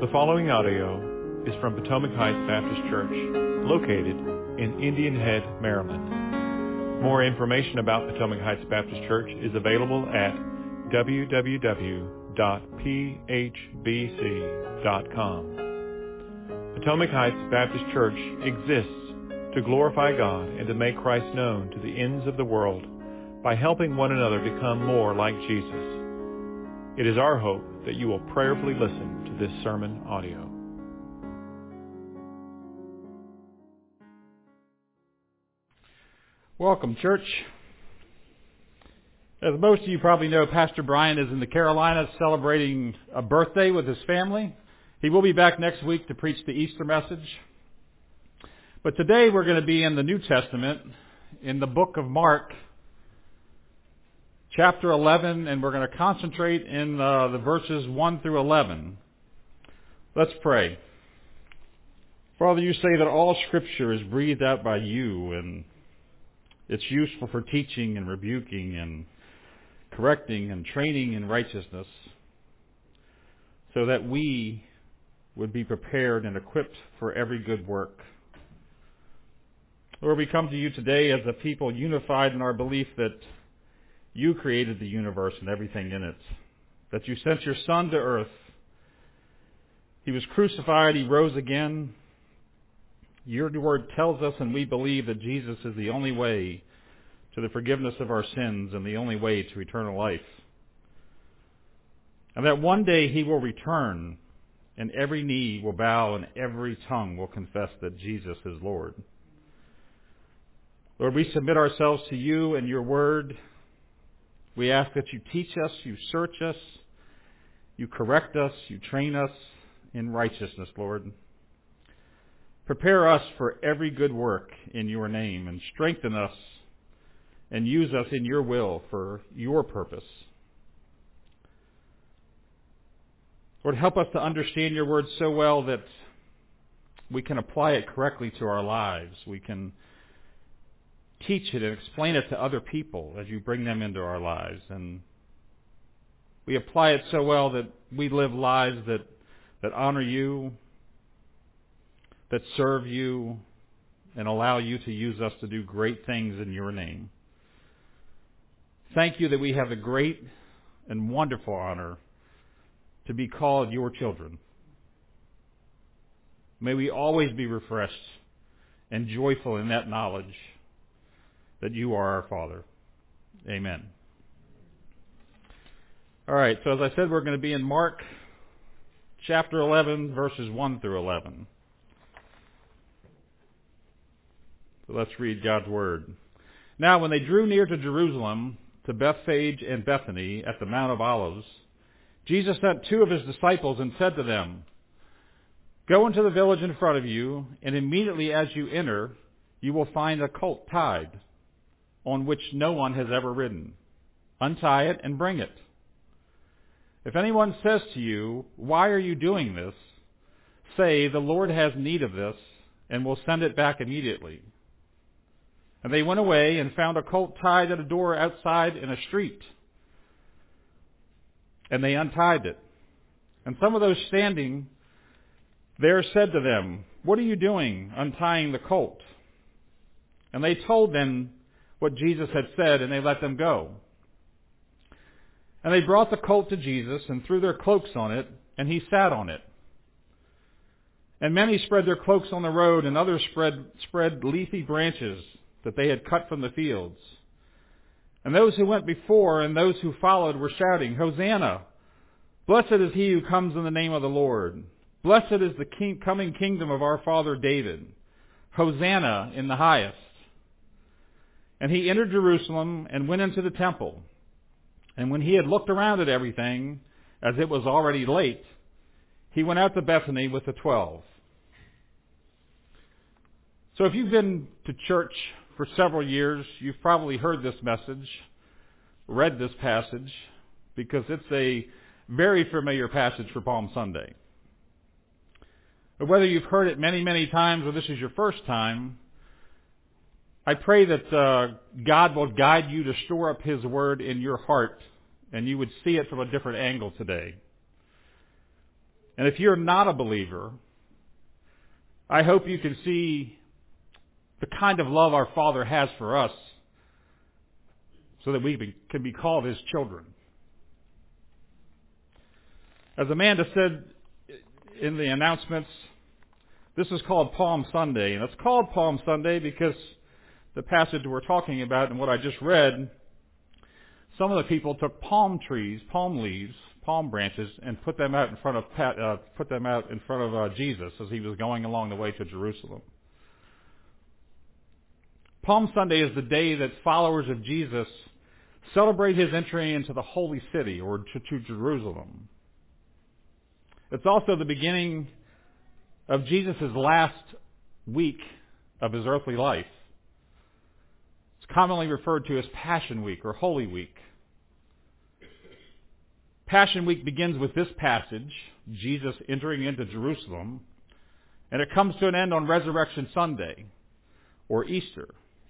The following audio is from Potomac Heights Baptist Church, located in Indian Head, Maryland. More information about Potomac Heights Baptist Church is available at www.phbc.com. Potomac Heights Baptist Church exists to glorify God and to make Christ known to the ends of the world by helping one another become more like Jesus. It is our hope that you will prayerfully listen to this sermon audio. Welcome, church. As most of you probably know, Pastor Brian is in the Carolinas celebrating a birthday with his family. He will be back next week to preach the Easter message. But today we're going to be in the New Testament, in the book of Mark, chapter 11, and we're going to concentrate in the verses 1 through 11. Let's pray. Father, you say that all Scripture is breathed out by you, and it's useful for teaching and rebuking and correcting and training in righteousness, so that we would be prepared and equipped for every good work. Lord, we come to you today as a people unified in our belief that you created the universe and everything in it, that you sent your Son to earth. He was crucified, he rose again. Your word tells us, and we believe, that Jesus is the only way to the forgiveness of our sins and the only way to eternal life. And that one day he will return, and every knee will bow and every tongue will confess that Jesus is Lord. Lord, we submit ourselves to you and your word. We ask that you teach us, you search us, you correct us, you train us in righteousness, Lord. Prepare us for every good work in your name, and strengthen us and use us in your will for your purpose. Lord, help us to understand your word so well that we can apply it correctly to our lives. We can teach it and explain it to other people as you bring them into our lives. And we apply it so well that we live lives that honor you, that serve you, and allow you to use us to do great things in your name. Thank you that we have the great and wonderful honor to be called your children. May we always be refreshed and joyful in that knowledge that you are our Father. Amen. All right, so as I said, we're going to be in Mark chapter 11, verses 1 through 11. So let's read God's Word. Now, when they drew near to Jerusalem, to Bethphage and Bethany at the Mount of Olives, Jesus sent two of his disciples and said to them, "Go into the village in front of you, and immediately as you enter, you will find a colt tied, on which no one has ever ridden. Untie it and bring it. If anyone says to you, 'Why are you doing this?' say, 'The Lord has need of this,' and will send it back immediately." And they went away and found a colt tied at a door outside in a street. And they untied it. And some of those standing there said to them, "What are you doing, untying the colt?" And they told them what Jesus had said, and they let them go. And they brought the colt to Jesus and threw their cloaks on it, and he sat on it. And many spread their cloaks on the road, and others spread leafy branches that they had cut from the fields. And those who went before and those who followed were shouting, "Hosanna! Blessed is he who comes in the name of the Lord. Blessed is the coming kingdom of our father David. Hosanna in the highest." And he entered Jerusalem and went into the temple. And when he had looked around at everything, as it was already late, he went out to Bethany with the 12. So if you've been to church for several years, you've probably heard this message, read this passage, because it's a very familiar passage for Palm Sunday. But whether you've heard it many, many times or this is your first time, I pray that God will guide you to store up his word in your heart, and you would see it from a different angle today. And if you're not a believer, I hope you can see the kind of love our Father has for us so that we can be called His children. As Amanda said in the announcements, this is called Palm Sunday. And it's called Palm Sunday because the passage we're talking about and what I just read, some of the people took palm trees, palm leaves, palm branches, and put them out in front of Jesus as he was going along the way to Jerusalem. Palm Sunday is the day that followers of Jesus celebrate his entry into the holy city, or to Jerusalem. It's also the beginning of Jesus' last week of his earthly life. It's commonly referred to as Passion Week or Holy Week. Passion Week begins with this passage, Jesus entering into Jerusalem, and it comes to an end on Resurrection Sunday, or Easter.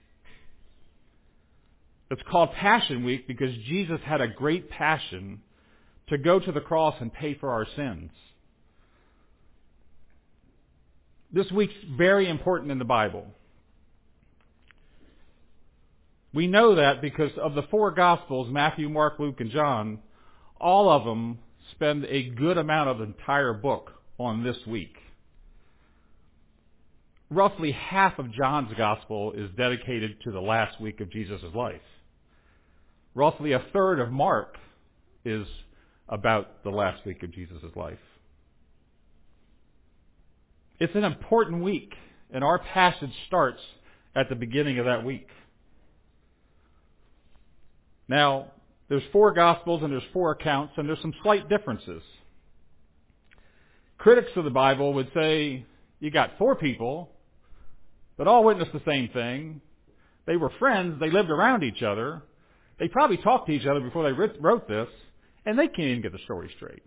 It's called Passion Week because Jesus had a great passion to go to the cross and pay for our sins. This week's very important in the Bible. We know that because of the four Gospels, Matthew, Mark, Luke, and John, all of them spend a good amount of the entire book on this week. Roughly half of John's Gospel is dedicated to the last week of Jesus' life. Roughly a third of Mark is about the last week of Jesus' life. It's an important week, and our passage starts at the beginning of that week. Now, there's four Gospels and there's four accounts, and there's some slight differences. Critics of the Bible would say you got four people that all witnessed the same thing. They were friends. They lived around each other. They probably talked to each other before they wrote this, and they can't even get the story straight.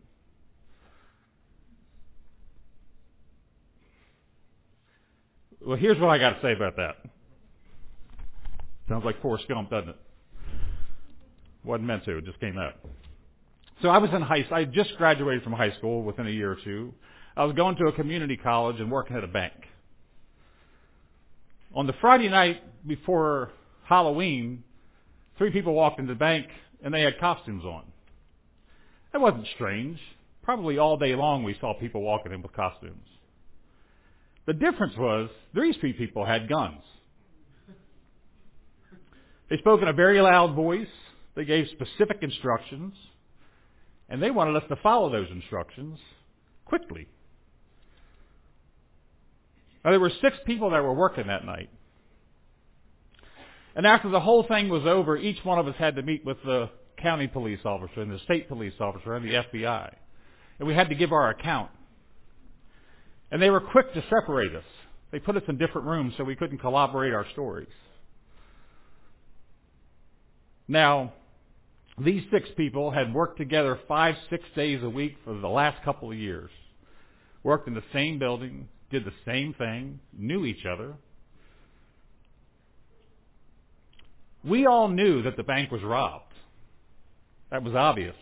Well, here's what I got to say about that. Sounds like Forrest Gump, doesn't it? Wasn't meant to. It just came out. So I was in I just graduated from high school within a year or two. I was going to a community college and working at a bank. On the Friday night before Halloween, 3 people walked into the bank and they had costumes on. It wasn't strange. Probably all day long we saw people walking in with costumes. The difference was these 3 people had guns. They spoke in a very loud voice. They gave specific instructions. And they wanted us to follow those instructions quickly. Now, there were 6 people that were working that night. And after the whole thing was over, each one of us had to meet with the county police officer and the state police officer and the FBI. And we had to give our account. And they were quick to separate us. They put us in different rooms so we couldn't corroborate our stories. Now, these 6 people had worked together 5-6 days a week for the last couple of years. Worked in the same building, did the same thing, knew each other. We all knew that the bank was robbed. That was obvious.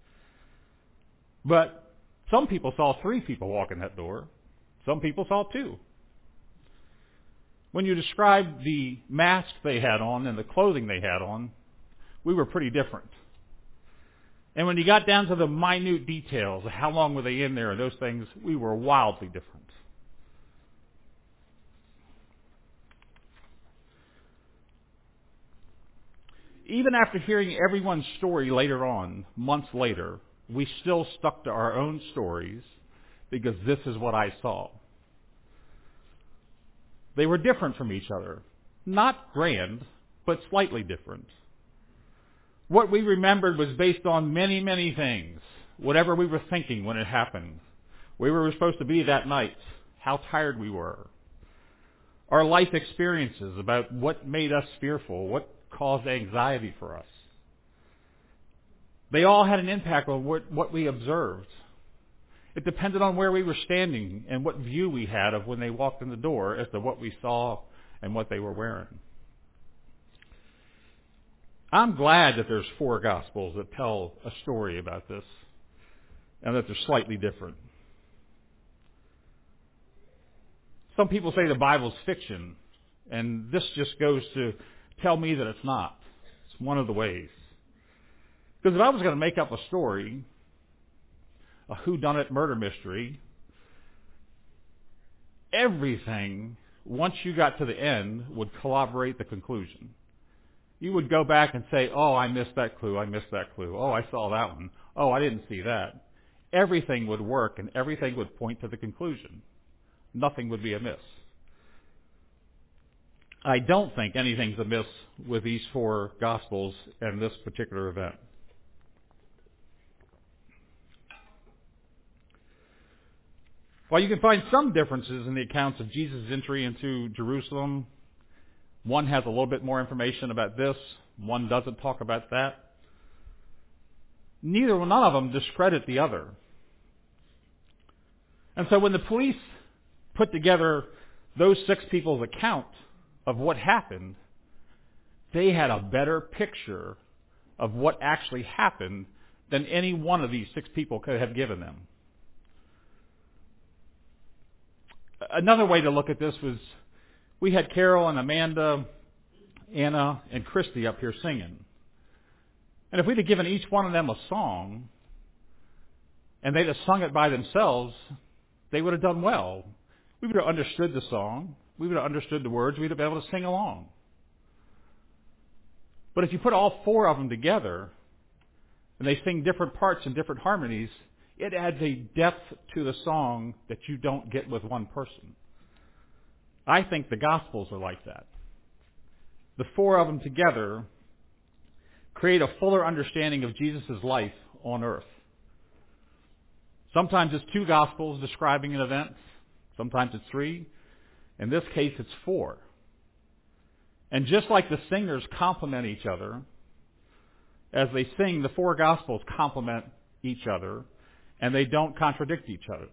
But some people saw 3 people walk in that door. Some people saw 2. When you described the masks they had on and the clothing they had on, we were pretty different. And when you got down to the minute details, how long were they in there and those things, we were wildly different. Even after hearing everyone's story later on, months later, we still stuck to our own stories because this is what I saw. They were different from each other. Not grand, but slightly different. What we remembered was based on many, many things. Whatever we were thinking when it happened. Where we were supposed to be that night. How tired we were. Our life experiences about what made us fearful. What caused anxiety for us. They all had an impact on what we observed. It depended on where we were standing and what view we had of when they walked in the door as to what we saw and what they were wearing. I'm glad that there's 4 Gospels that tell a story about this and that they're slightly different. Some people say the Bible's fiction, and this just goes to tell me that it's not. It's one of the ways. Because if I was going to make up a story, a whodunit murder mystery, everything, once you got to the end, would corroborate the conclusion. You would go back and say, oh, I missed that clue, I missed that clue. Oh, I saw that one. Oh, I didn't see that. Everything would work and everything would point to the conclusion. Nothing would be amiss. I don't think anything's amiss with these four Gospels and this particular event. While you can find some differences in the accounts of Jesus' entry into Jerusalem, one has a little bit more information about this, one doesn't talk about that. None of them discredit the other. And so when the police put together those 6 people's account of what happened, they had a better picture of what actually happened than any one of these 6 people could have given them. Another way to look at this was, we had Carol and Amanda, Anna, and Christy up here singing. And if we'd have given each one of them a song, and they'd have sung it by themselves, they would have done well. We would have understood the song. We would have understood the words. We'd have been able to sing along. But if you put all 4 of them together, and they sing different parts and different harmonies, it adds a depth to the song that you don't get with one person. I think the Gospels are like that. The 4 of them together create a fuller understanding of Jesus' life on earth. Sometimes it's 2 Gospels describing an event. Sometimes it's 3. In this case, it's 4. And just like the singers complement each other, as they sing, the 4 Gospels complement each other, and they don't contradict each other.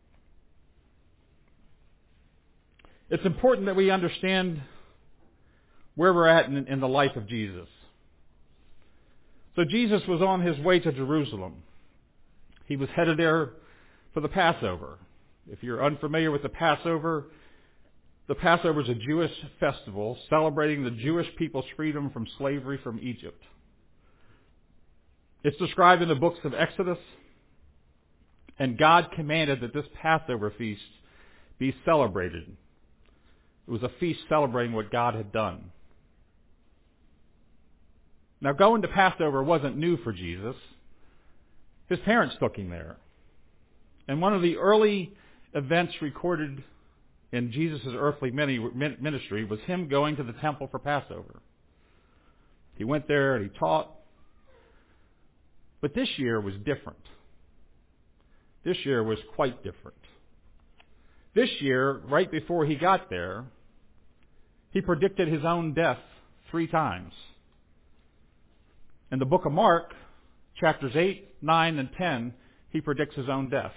It's important that we understand where we're at in the life of Jesus. So Jesus was on his way to Jerusalem. He was headed there for the Passover. If you're unfamiliar with the Passover is a Jewish festival celebrating the Jewish people's freedom from slavery from Egypt. It's described in the books of Exodus, and God commanded that this Passover feast be celebrated. It was a feast celebrating what God had done. Now, going to Passover wasn't new for Jesus. His parents took him there. And one of the early events recorded in Jesus' earthly ministry was him going to the temple for Passover. He went there and he taught. But this year was different. This year was quite different. This year, right before he got there, he predicted his own death 3 times. In the book of Mark, chapters 8, 9, and 10, he predicts his own death.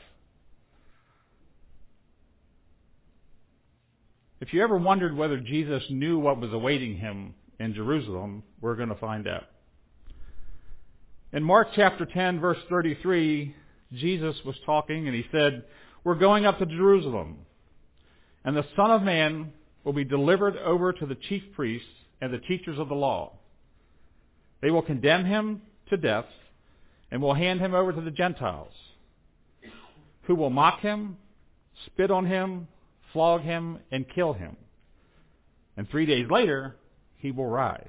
If you ever wondered whether Jesus knew what was awaiting him in Jerusalem, we're going to find out. In Mark chapter 10, verse 33, Jesus was talking and he said, "We're going up to Jerusalem, and the Son of Man will be delivered over to the chief priests and the teachers of the law. They will condemn him to death and will hand him over to the Gentiles, who will mock him, spit on him, flog him, and kill him. And 3 days later, he will rise."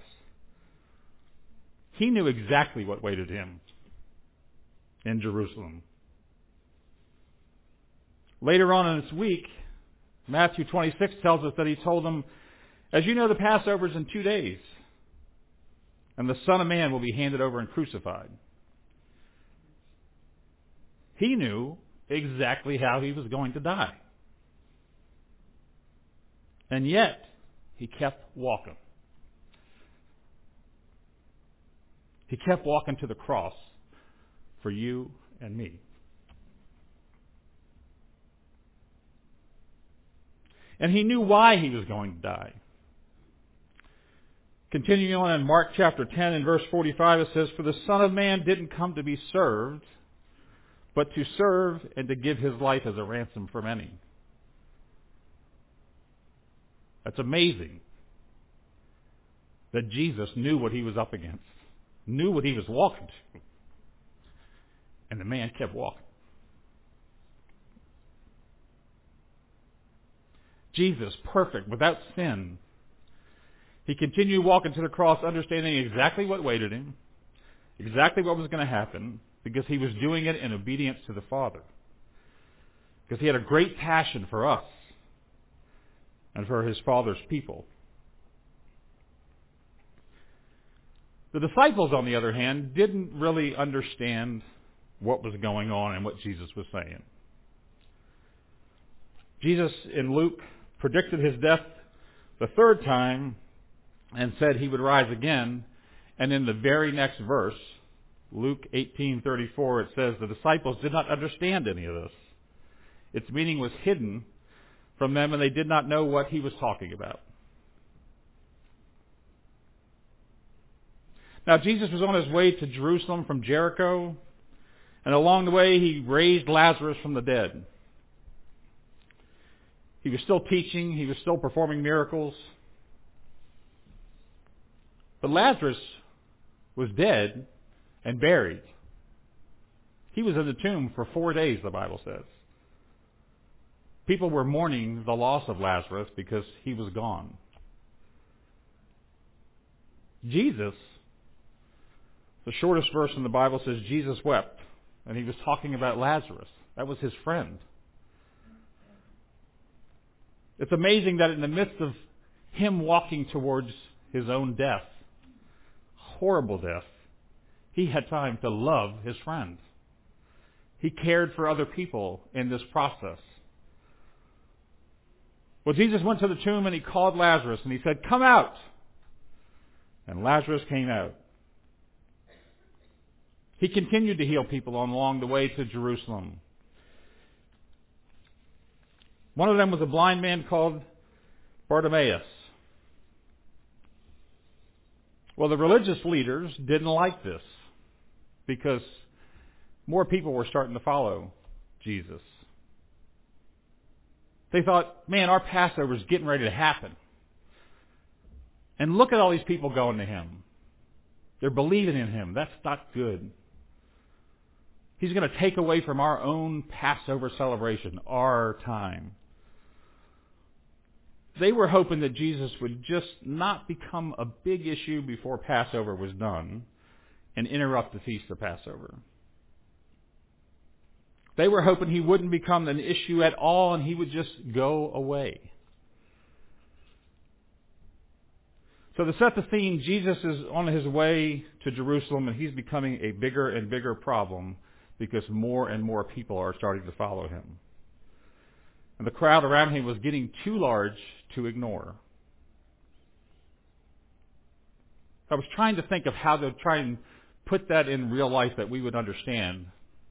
He knew exactly what waited him in Jerusalem. Later on in this week, Matthew 26 tells us that he told them, "As you know, the Passover is in 2 days, and the Son of Man will be handed over and crucified." He knew exactly how he was going to die. And yet, he kept walking. He kept walking to the cross for you and me. And he knew why he was going to die. Continuing on in Mark chapter 10 and verse 45, it says, "For the Son of Man didn't come to be served, but to serve and to give his life as a ransom for many." That's amazing that Jesus knew what he was up against, knew what he was walking to. And the man kept walking. Jesus, perfect, without sin, he continued walking to the cross, understanding exactly what waited him, exactly what was going to happen, because he was doing it in obedience to the Father. Because he had a great passion for us and for his Father's people. The disciples, on the other hand, didn't really understand what was going on and what Jesus was saying. Jesus, in Luke, predicted his death the third time and said he would rise again. And in the very next verse, Luke 18:34, it says the disciples did not understand any of this. Its meaning was hidden from them, and they did not know what he was talking about. Now, Jesus was on his way to Jerusalem from Jericho, and along the way he raised Lazarus from the dead. He was still teaching, he was still performing miracles. But Lazarus was dead and buried. He was in the tomb for 4 days, the Bible says. People were mourning the loss of Lazarus because he was gone. Jesus, the shortest verse in the Bible says Jesus wept, and he was talking about Lazarus. That was his friend. It's amazing that in the midst of him walking towards his own death, horrible death, he had time to love his friend. He cared for other people in this process. Well, Jesus went to the tomb and he called Lazarus and he said, "Come out." And Lazarus came out. He continued to heal people along the way to Jerusalem. One of them was a blind man called Bartimaeus. Well, the religious leaders didn't like this because more people were starting to follow Jesus. They thought, man, our Passover is getting ready to happen. And look at all these people going to him. They're believing in him. That's not good. He's going to take away from our own Passover celebration, our time. They were hoping that Jesus would just not become a big issue before Passover was done and interrupt the feast of Passover. They were hoping he wouldn't become an issue at all and he would just go away. So to set the scene, Jesus is on his way to Jerusalem and he's becoming a bigger and bigger problem because more and more people are starting to follow him. And the crowd around him was getting too large to ignore. I was trying to think of how to try and put that in real life that we would understand.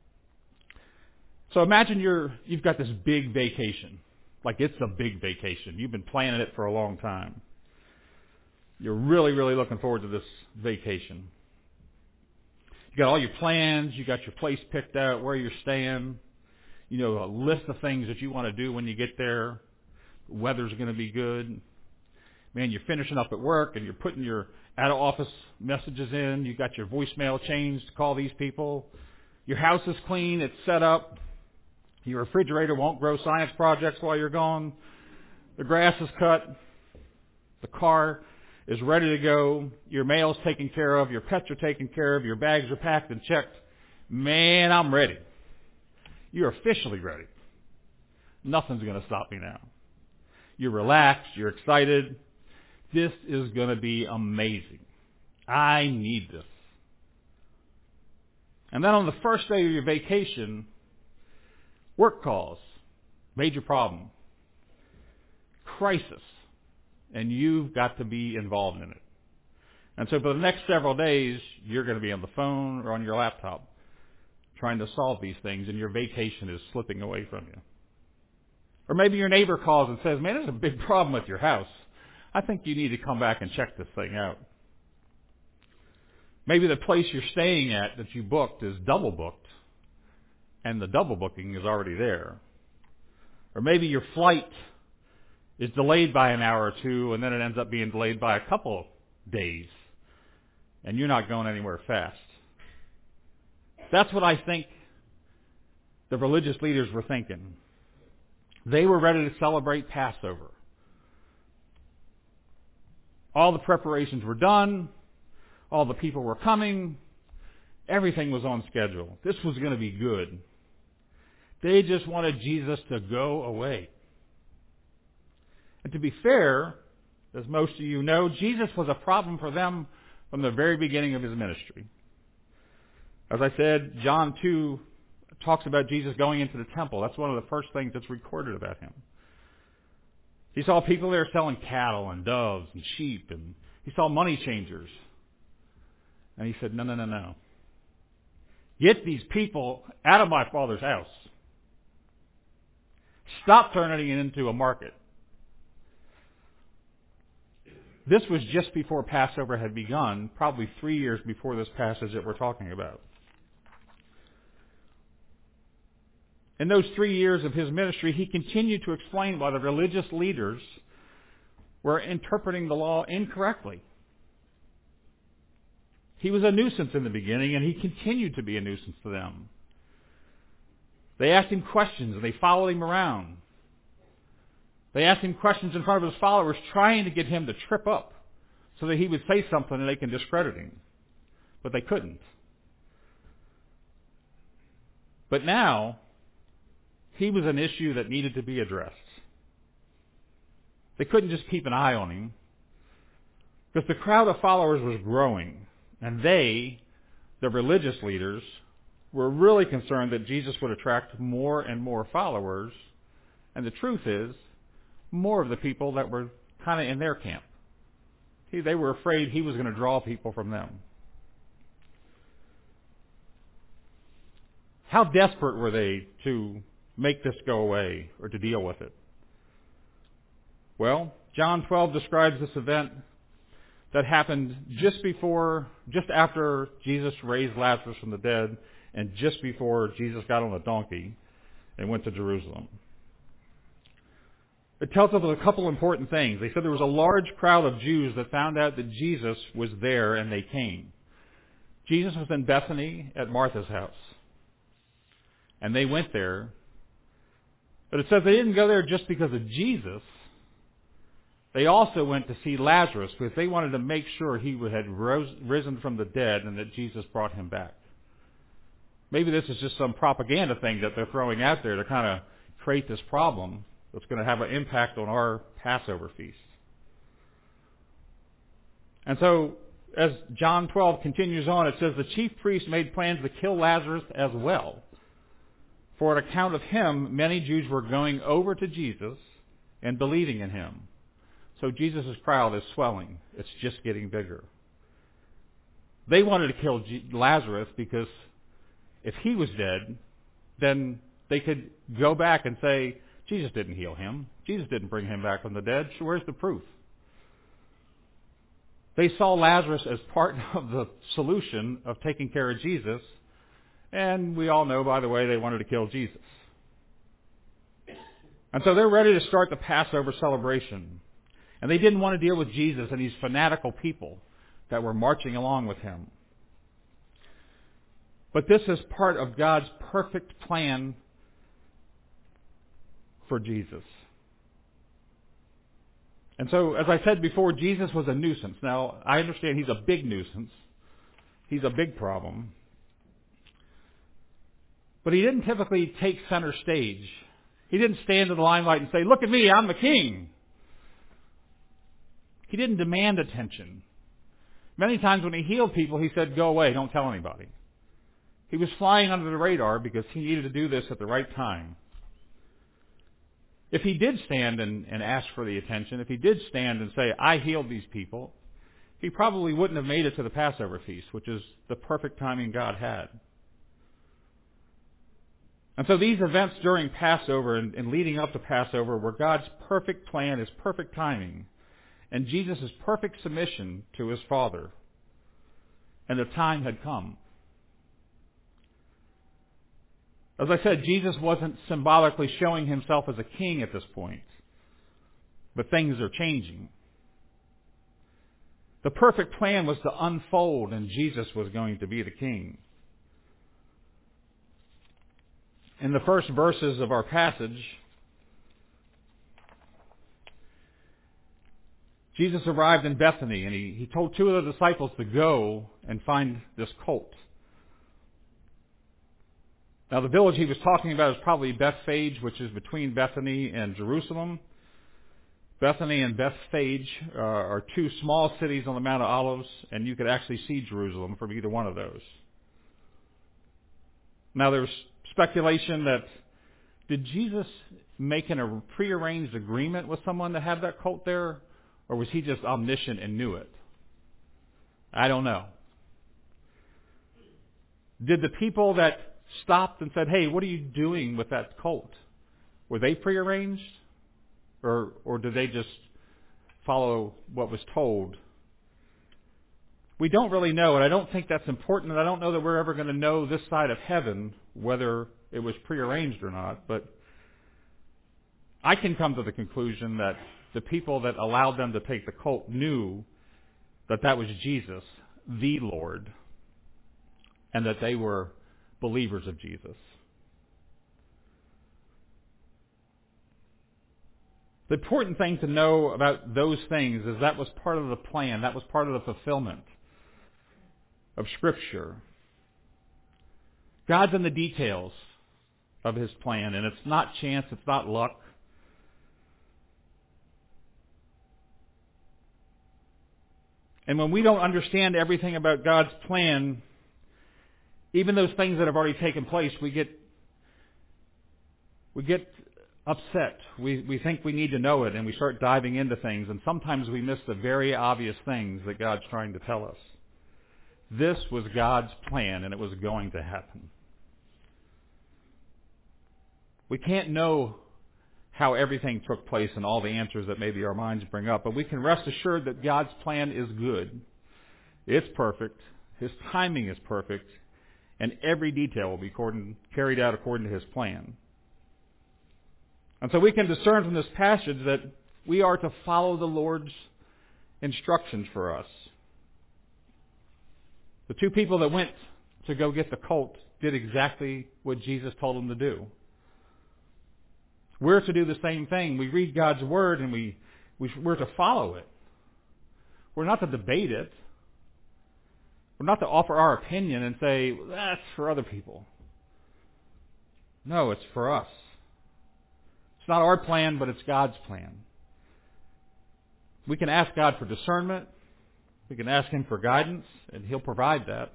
So imagine you've got this big vacation. Like it's a big vacation. You've been planning it for a long time. You're really, really looking forward to this vacation. You got all your plans. You got your place picked out, where you're staying. You know, a list of things that you want to do when you get there. The weather's going to be good. Man, you're finishing up at work and you're putting your out-of-office messages in. You got your voicemail changed to call these people. Your house is clean. It's set up. Your refrigerator won't grow science projects while you're gone. The grass is cut. The car is ready to go. Your mail's taken care of. Your pets are taken care of. Your bags are packed and checked. Man, I'm ready. You're officially ready. Nothing's going to stop me now. You're relaxed. You're excited. This is going to be amazing. I need this. And then on the first day of your vacation, work calls. Major problem. Crisis. And you've got to be involved in it. And so for the next several days, you're going to be on the phone or on your laptop trying to solve these things, and your vacation is slipping away from you. Or maybe your neighbor calls and says, man, there's a big problem with your house. I think you need to come back and check this thing out. Maybe the place you're staying at that you booked is double booked, and the double booking is already there. Or maybe your flight is delayed by an hour or two, and then it ends up being delayed by a couple days, and you're not going anywhere fast. That's what I think the religious leaders were thinking. They were ready to celebrate Passover. All the preparations were done. All the people were coming. Everything was on schedule. This was going to be good. They just wanted Jesus to go away. And to be fair, as most of you know, Jesus was a problem for them from the very beginning of his ministry. As I said, John 2 talks about Jesus going into the temple. That's one of the first things that's recorded about him. He saw people there selling cattle and doves and sheep, and he saw money changers. And he said, no. Get these people out of my Father's house. Stop turning it into a market. This was just before Passover had begun, probably 3 years before this passage that we're talking about. In those 3 years of his ministry, he continued to explain why the religious leaders were interpreting the law incorrectly. He was a nuisance in the beginning, and he continued to be a nuisance to them. They asked him questions, and they followed him around. They asked him questions in front of his followers, trying to get him to trip up so that he would say something and they can discredit him. But they couldn't. But now, he was an issue that needed to be addressed. They couldn't just keep an eye on him, because the crowd of followers was growing, and they, the religious leaders, were really concerned that Jesus would attract more and more followers, and the truth is, more of the people that were kind of in their camp. They were afraid he was going to draw people from them. How desperate were they to make this go away or to deal with it? Well, John 12 describes this event that happened just after Jesus raised Lazarus from the dead and just before Jesus got on a donkey and went to Jerusalem. It tells us a couple important things. They said there was a large crowd of Jews that found out that Jesus was there, and they came. Jesus was in Bethany at Martha's house, and they went there. But it says they didn't go there just because of Jesus. They also went to see Lazarus because they wanted to make sure he had risen from the dead and that Jesus brought him back. Maybe this is just some propaganda thing that they're throwing out there to kind of create this problem that's going to have an impact on our Passover feast. And so, as John 12 continues on, it says the chief priests made plans to kill Lazarus as well. For on account of him, many Jews were going over to Jesus and believing in him. So Jesus' crowd is swelling. It's just getting bigger. They wanted to kill Lazarus because if he was dead, then they could go back and say, Jesus didn't heal him. Jesus didn't bring him back from the dead. So where's the proof? They saw Lazarus as part of the solution of taking care of Jesus. And we all know, by the way, they wanted to kill Jesus. And so they're ready to start the Passover celebration. And they didn't want to deal with Jesus and these fanatical people that were marching along with him. But this is part of God's perfect plan for Jesus. And so, as I said before, Jesus was a nuisance. Now, I understand he's a big nuisance. He's a big problem. But he didn't typically take center stage. He didn't stand in the limelight and say, look at me, I'm the king. He didn't demand attention. Many times when he healed people, he said, go away, don't tell anybody. He was flying under the radar because he needed to do this at the right time. If he did stand and ask for the attention, if he did stand and say, I healed these people, he probably wouldn't have made it to the Passover feast, which is the perfect timing God had. And so these events during Passover and leading up to Passover were God's perfect plan, his perfect timing, and Jesus' perfect submission to his Father. And the time had come. As I said, Jesus wasn't symbolically showing himself as a king at this point. But things are changing. The perfect plan was to unfold, and Jesus was going to be the king. In the first verses of our passage, Jesus arrived in Bethany, and he told two of the disciples to go and find this colt. Now, the village he was talking about is probably Bethphage, which is between Bethany and Jerusalem. Bethany and Bethphage are two small cities on the Mount of Olives, and you could actually see Jerusalem from either one of those. Now, there's speculation that, did Jesus make a prearranged agreement with someone to have that colt there, or was he just omniscient and knew it? I don't know. Did the people that stopped and said, hey, what are you doing with that colt? Were they prearranged? Or did they just follow what was told? We don't really know, and I don't think that's important, and I don't know that we're ever going to know this side of heaven whether it was prearranged or not, but I can come to the conclusion that the people that allowed them to take the colt knew that that was Jesus, the Lord, and that they were believers of Jesus. The important thing to know about those things is that was part of the plan. That was part of the fulfillment of Scripture. God's in the details of His plan, and it's not chance, it's not luck. And when we don't understand everything about God's plan, even those things that have already taken place, we get upset. We think we need to know it, and we start diving into things, and sometimes we miss the very obvious things that God's trying to tell us. This was God's plan, and it was going to happen. We can't know how everything took place and all the answers that maybe our minds bring up, but we can rest assured that God's plan is good. It's perfect. His timing is perfect, and every detail will be carried out according to His plan. And so we can discern from this passage that we are to follow the Lord's instructions for us. The two people that went to go get the colt did exactly what Jesus told them to do. We're to do the same thing. We read God's Word and we're to follow it. We're not to debate it. We're not to offer our opinion and say, well, that's for other people. No, it's for us. It's not our plan, but it's God's plan. We can ask God for discernment. We can ask Him for guidance, and He'll provide that.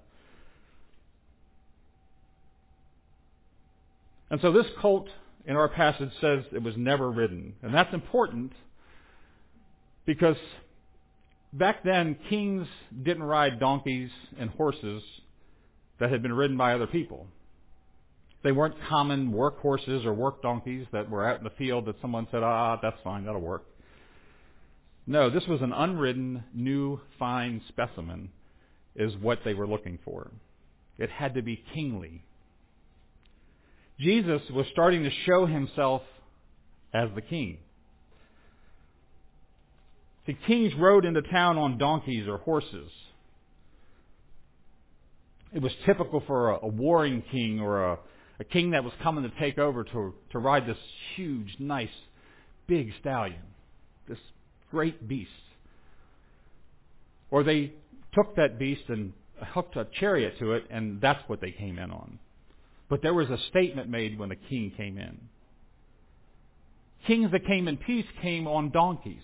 And so this colt in our passage says it was never ridden. And that's important because back then, kings didn't ride donkeys and horses that had been ridden by other people. They weren't common work horses or work donkeys that were out in the field that someone said, that's fine, that'll work. No, this was an unridden, new, fine specimen is what they were looking for. It had to be kingly. Jesus was starting to show Himself as the king. The kings rode into town on donkeys or horses. It was typical for a warring king or a king that was coming to take over to ride this huge, nice, big stallion, this great beast. Or they took that beast and hooked a chariot to it, and that's what they came in on. But there was a statement made when the king came in. Kings that came in peace came on donkeys.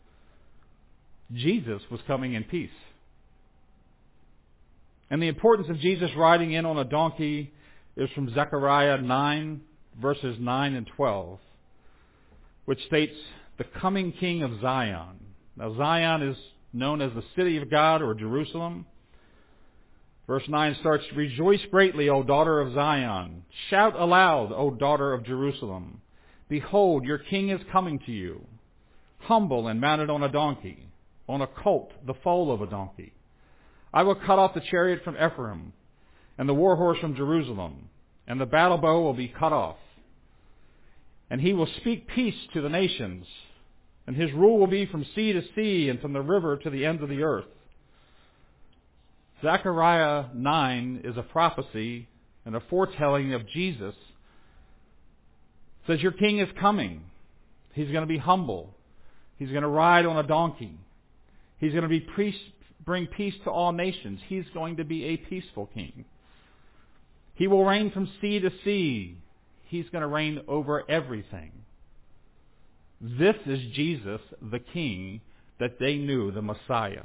Jesus was coming in peace. And the importance of Jesus riding in on a donkey is from Zechariah 9, verses 9 and 12, which states, the coming king of Zion. Now Zion is known as the city of God or Jerusalem. Verse 9 starts, rejoice greatly, O daughter of Zion. Shout aloud, O daughter of Jerusalem. Behold, your king is coming to you, humble and mounted on a donkey, on a colt, the foal of a donkey. I will cut off the chariot from Ephraim, and the war horse from Jerusalem, and the battle bow will be cut off. And he will speak peace to the nations, And his rule will be from sea to sea and from the river to the ends of the earth. Zechariah 9 is a prophecy and a foretelling of Jesus. It says, your king is coming. He's going to be humble. He's going to ride on a donkey. He's going to bring peace to all nations. He's going to be a peaceful king. He will reign from sea to sea. He's going to reign over everything. This is Jesus, the King, that they knew, the Messiah.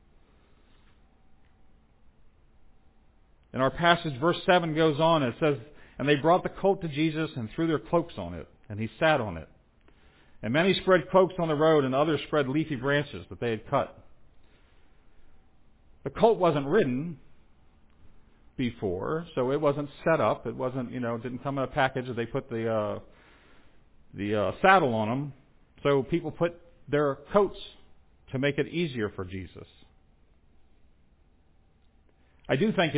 In our passage, verse 7 goes on, it says, and they brought the colt to Jesus and threw their cloaks on it, and he sat on it. And many spread cloaks on the road, and others spread leafy branches that they had cut. The colt wasn't ridden before, so it wasn't set up. It wasn't, didn't come in a package that they put the saddle on them. So people put their coats to make it easier for Jesus. I do think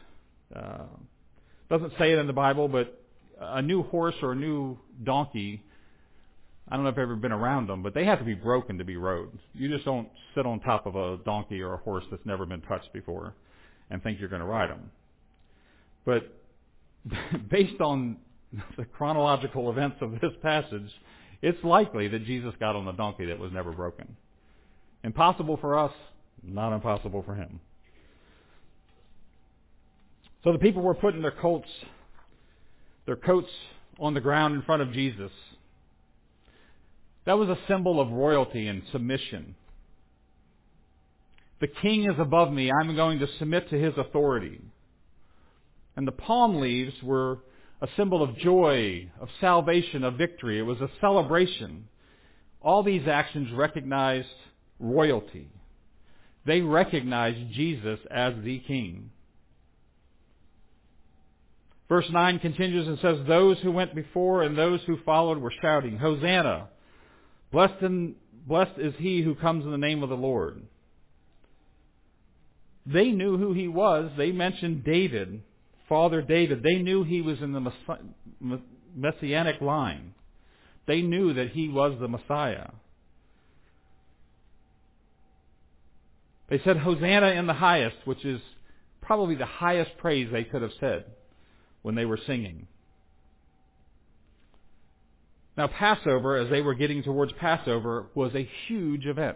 doesn't say it in the Bible, but a new horse or a new donkey, I don't know if you've ever been around them, but they have to be broken to be rode. You just don't sit on top of a donkey or a horse that's never been touched before and think you're going to ride them. But based on the chronological events of this passage, it's likely that Jesus got on a donkey that was never broken. Impossible for us, not impossible for him. So the people were putting their coats on the ground in front of Jesus. That was a symbol of royalty and submission. The king is above me. I'm going to submit to his authority. And the palm leaves were a symbol of joy, of salvation, of victory. It was a celebration. All these actions recognized royalty. They recognized Jesus as the king. Verse 9 continues and says, those who went before and those who followed were shouting, Hosanna! Blessed is he who comes in the name of the Lord. They knew who he was. They mentioned David, Father David. They knew he was in the messianic line. They knew that he was the Messiah. They said, Hosanna in the highest, which is probably the highest praise they could have said when they were singing. Now, Passover, as they were getting towards Passover, was a huge event.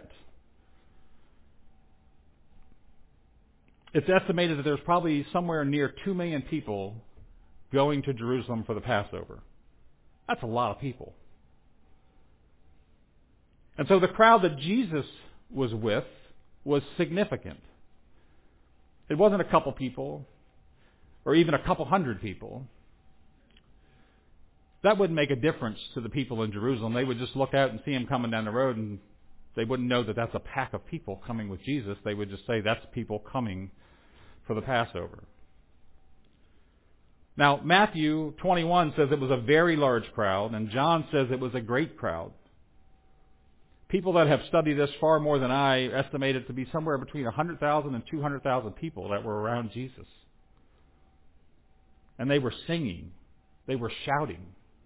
It's estimated that there's probably somewhere near 2 million people going to Jerusalem for the Passover. That's a lot of people. And so the crowd that Jesus was with was significant. It wasn't a couple people or even a couple hundred people. That wouldn't make a difference to the people in Jerusalem. They would just look out and see him coming down the road, and they wouldn't know that that's a pack of people coming with Jesus. They would just say that's people coming for the Passover. Now, Matthew 21 says it was a very large crowd, and John says it was a great crowd. People that have studied this far more than I estimate it to be somewhere between 100,000 and 200,000 people that were around Jesus. And they were singing. They were shouting.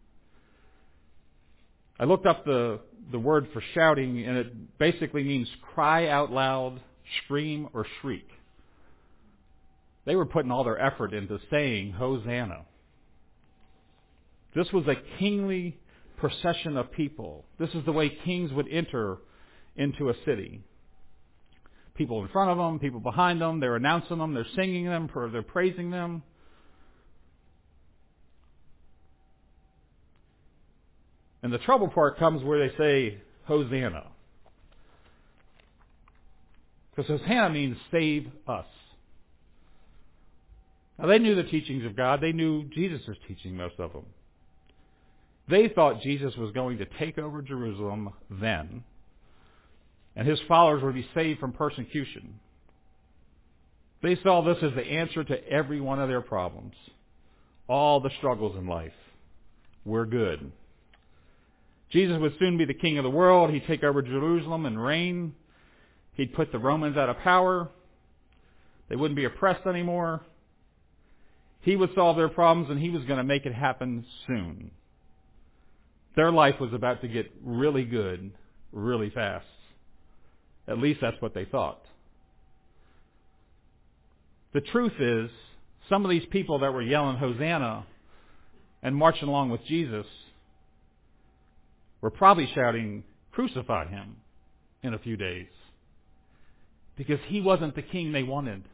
I looked up the word for shouting, and it basically means cry out loud, scream, or shriek. They were putting all their effort into saying Hosanna. This was a kingly procession of people. This is the way kings would enter into a city. People in front of them, people behind them, they're announcing them, they're singing them, they're praising them. And the trouble part comes where they say, Hosanna. Because Hosanna means save us. Now they knew the teachings of God. They knew Jesus' teaching, most of them. They thought Jesus was going to take over Jerusalem then, and his followers would be saved from persecution. They saw this as the answer to every one of their problems. All the struggles in life were good. Jesus would soon be the king of the world. He'd take over Jerusalem and reign. He'd put the Romans out of power. They wouldn't be oppressed anymore. He would solve their problems, and he was going to make it happen soon. Their life was about to get really good really fast. At least that's what they thought. The truth is, some of these people that were yelling Hosanna and marching along with Jesus were probably shouting, crucify him, in a few days. Because he wasn't the king they wanted.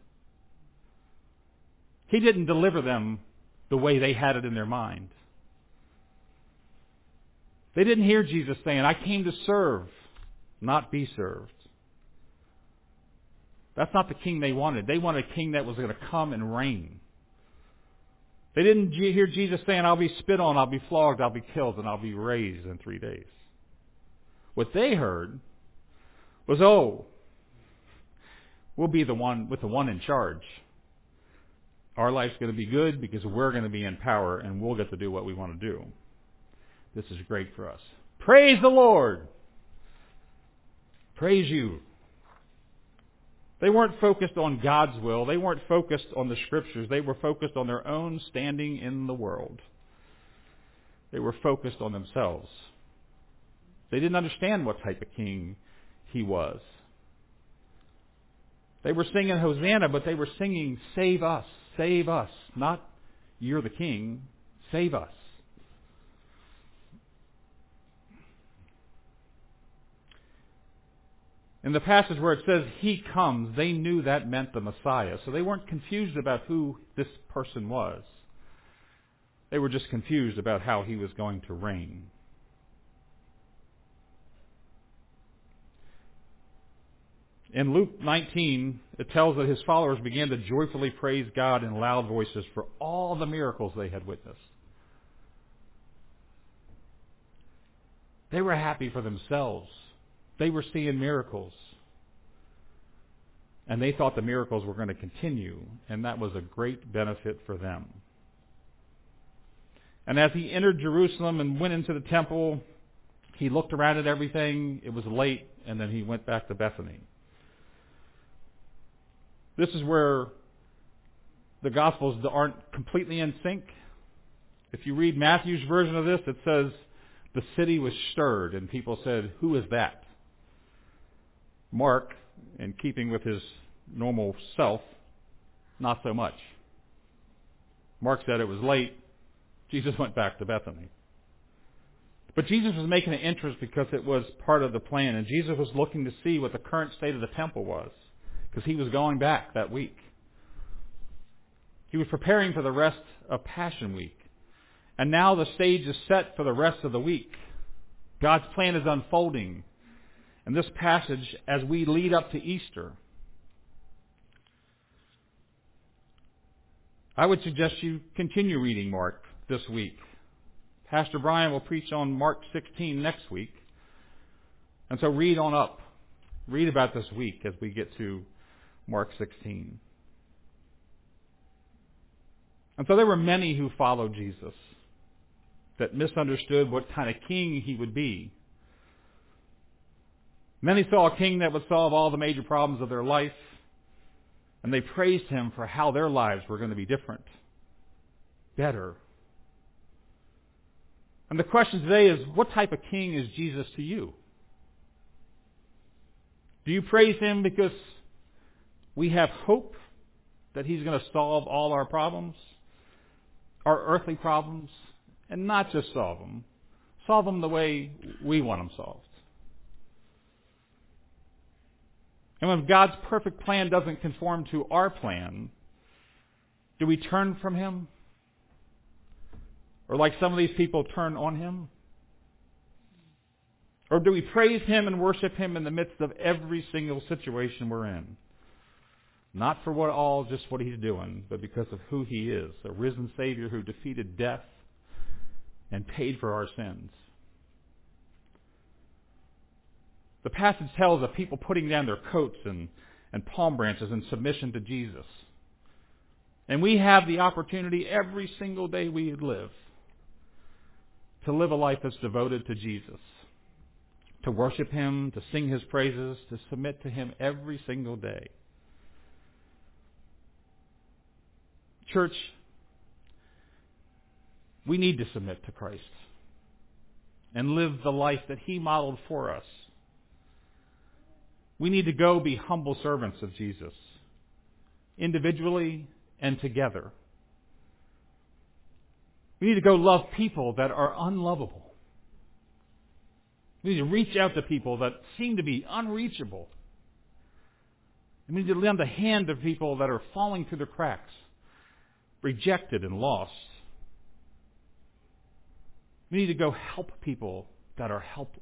He didn't deliver them the way they had it in their mind. They didn't hear Jesus saying, I came to serve, not be served. That's not the king they wanted. They wanted a king that was going to come and reign. They didn't hear Jesus saying, I'll be spit on, I'll be flogged, I'll be killed, and I'll be raised in 3 days. What they heard was, oh, we'll be the one with the one in charge. Our life's going to be good because we're going to be in power and we'll get to do what we want to do. This is great for us. Praise the Lord. Praise you. They weren't focused on God's will. They weren't focused on the Scriptures. They were focused on their own standing in the world. They were focused on themselves. They didn't understand what type of king he was. They were singing Hosanna, but they were singing, save us, not you're the king, save us. In the passage where it says he comes, they knew that meant the Messiah. So they weren't confused about who this person was. They were just confused about how he was going to reign. In Luke 19, it tells that his followers began to joyfully praise God in loud voices for all the miracles they had witnessed. They were happy for themselves. They were seeing miracles. And they thought the miracles were going to continue, and that was a great benefit for them. And as he entered Jerusalem and went into the temple, he looked around at everything. It was late, and then he went back to Bethany. This is where the Gospels aren't completely in sync. If you read Matthew's version of this, it says the city was stirred, and people said, who is that? Mark, in keeping with his normal self, not so much. Mark said it was late. Jesus went back to Bethany. But Jesus was making an interest because it was part of the plan, and Jesus was looking to see what the current state of the temple was, because he was going back that week. He was preparing for the rest of Passion Week. And now the stage is set for the rest of the week. God's plan is unfolding in this passage as we lead up to Easter. I would suggest you continue reading Mark this week. Pastor Brian will preach on Mark 16 next week. And so read on up. Read about this week as we get to Mark 16. And so there were many who followed Jesus that misunderstood what kind of king he would be. Many saw a king that would solve all the major problems of their life, and they praised him for how their lives were going to be different, better. And the question today is, what type of king is Jesus to you? Do you praise him because we have hope that he's going to solve all our problems, our earthly problems, and not just solve them the way we want them solved? And when God's perfect plan doesn't conform to our plan, do we turn from him? Or like some of these people, turn on him? Or do we praise him and worship him in the midst of every single situation we're in? Not for just what he's doing, but because of who he is, a risen Savior who defeated death and paid for our sins. The passage tells of people putting down their coats and palm branches in submission to Jesus. And we have the opportunity every single day we live to live a life that's devoted to Jesus, to worship him, to sing his praises, to submit to him every single day. Church, we need to submit to Christ and live the life that he modeled for us. We need to go be humble servants of Jesus, individually and together. We need to go love people that are unlovable. We need to reach out to people that seem to be unreachable. And we need to lend a hand to people that are falling through the cracks, rejected and lost. We need to go help people that are helpless.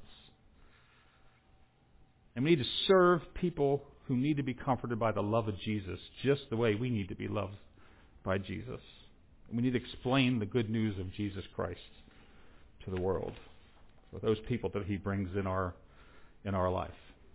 And we need to serve people who need to be comforted by the love of Jesus, just the way we need to be loved by Jesus. And we need to explain the good news of Jesus Christ to the world, for those people that He brings in our life.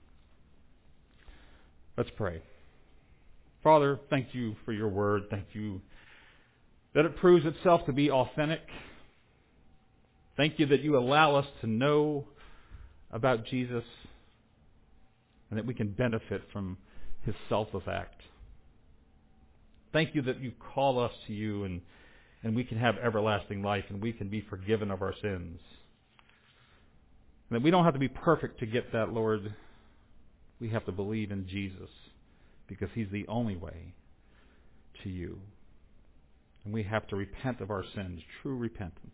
Let's pray. Father, thank You for Your word. Thank You that it proves itself to be authentic. Thank You that You allow us to know about Jesus and that we can benefit from His selfless act. Thank You that You call us to You and we can have everlasting life and we can be forgiven of our sins. And that we don't have to be perfect to get that, Lord. We have to believe in Jesus because He's the only way to You. And we have to repent of our sins, true repentance.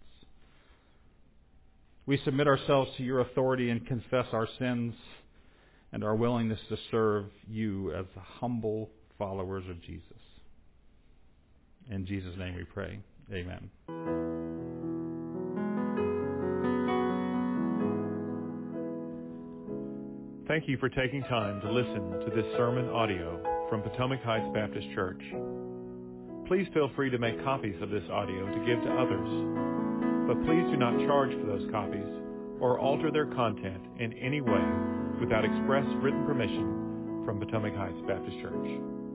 We submit ourselves to Your authority and confess our sins and our willingness to serve You as humble followers of Jesus. In Jesus' name we pray. Amen. Thank you for taking time to listen to this sermon audio from Potomac Heights Baptist Church. Please feel free to make copies of this audio to give to others, but please do not charge for those copies or alter their content in any way without express written permission from Potomac Heights Baptist Church.